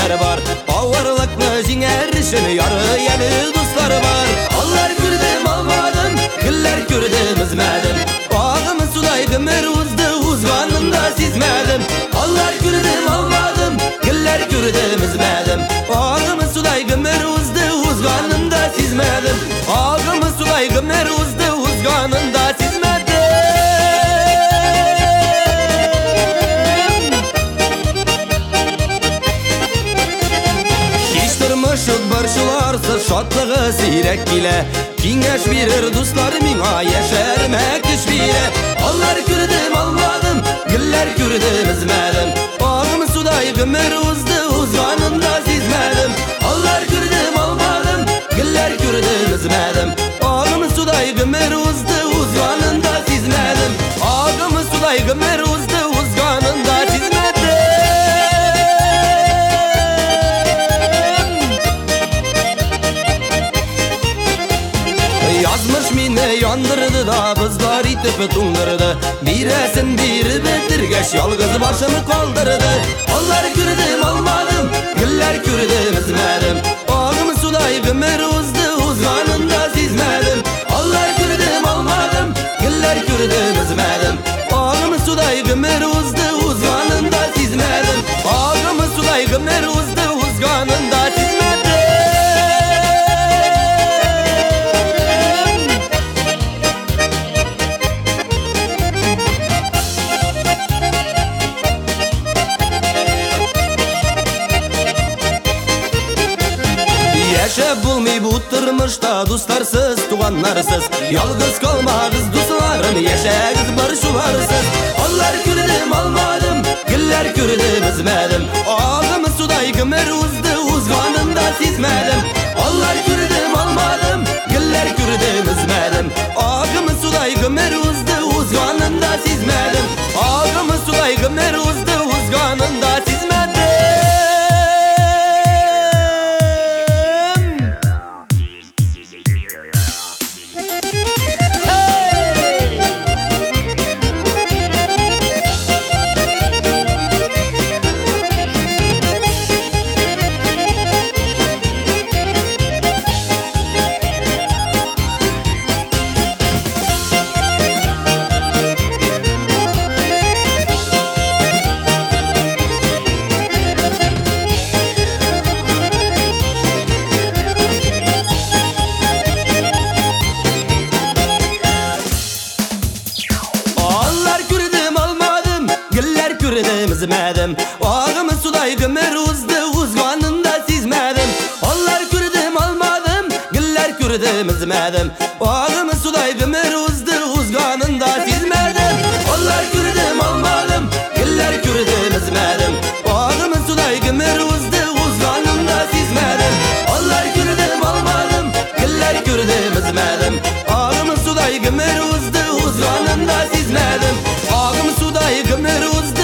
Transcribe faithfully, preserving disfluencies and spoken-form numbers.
kimler var? Ağırlıklı jinger için yarı yeni dostlar var. Allar kürdüm almadım, güller kürdüm üzmedim. Ağımın suday gümür uzdu, uzganında sizmedim. Allar kürdüm almadım, güller kürdüm üzmedim. Ağımın suday gümür uzdu, uzganında sizmedim. Ağımın suday gümür uzdu, uzganında sizmedim. Turmuşuk barşularsız şatlığı sirek bile. Kengeş birir dostlar mina yeşermek düş bile. Allar kürdüm almadım, güller kürdüm üzmedim. Ağım suday gümür uzdu, uzganında sizmedim. Allar kürdüm almadım, güller kürdüm üzmedim. Ağım suday gümür uzdu, uzganında sizmedim. Ağım suday gümür uzdu, uzganında sizmedim. Yazmış mine yandırdı da bızlar itip tundırdı. Biresin biri bitirgeç yalgız başımı kaldırdı. Allar kürdüm almadım, güller kürdüm üzmedim. Ağım suday gümür uzdu, uzganında sizmedim. Allar kürdüm almadım, güller kürdüm üzmedim. Ağım suday gümür uzdu, uzganında sizmedim. Ağım suday gümür uzdu, uzganında sizmedim. Yaşa bulmay bu tırmışta dostlarsız, tuğanlarsız. Yalgız kalmağız dostlarım, yaşağız barışularsız. Allar kürdüm almadım, güller kürdüm üzmedim. Ağım suday gümür uzdu, uzganında sizmedim. Allar kürdüm almadım, güller kürdüm üzmedim. Ağım suday gümür uzdu, uzganında sizmedim. Ağım suday gümür uzdu, uzganında sizmedim. Kürdüm üzmedim. Ağım suday gümür uzdu, uzganında sizmedim. Allar kürdüm almadım, güller kürdüm üzmedim. Ağım suday gümür uzdu, uzganında sizmedim. Allar kürdüm almadım, güller kürdüm üzmedim. Ağım suday gümür uzdu, uzganında sizmedim. Allar kürdüm almadım, güller kürdüm üzmedim. Ağım suday gümür uzdu, uzganında sizmedim. Ağım suday gümür uzdu,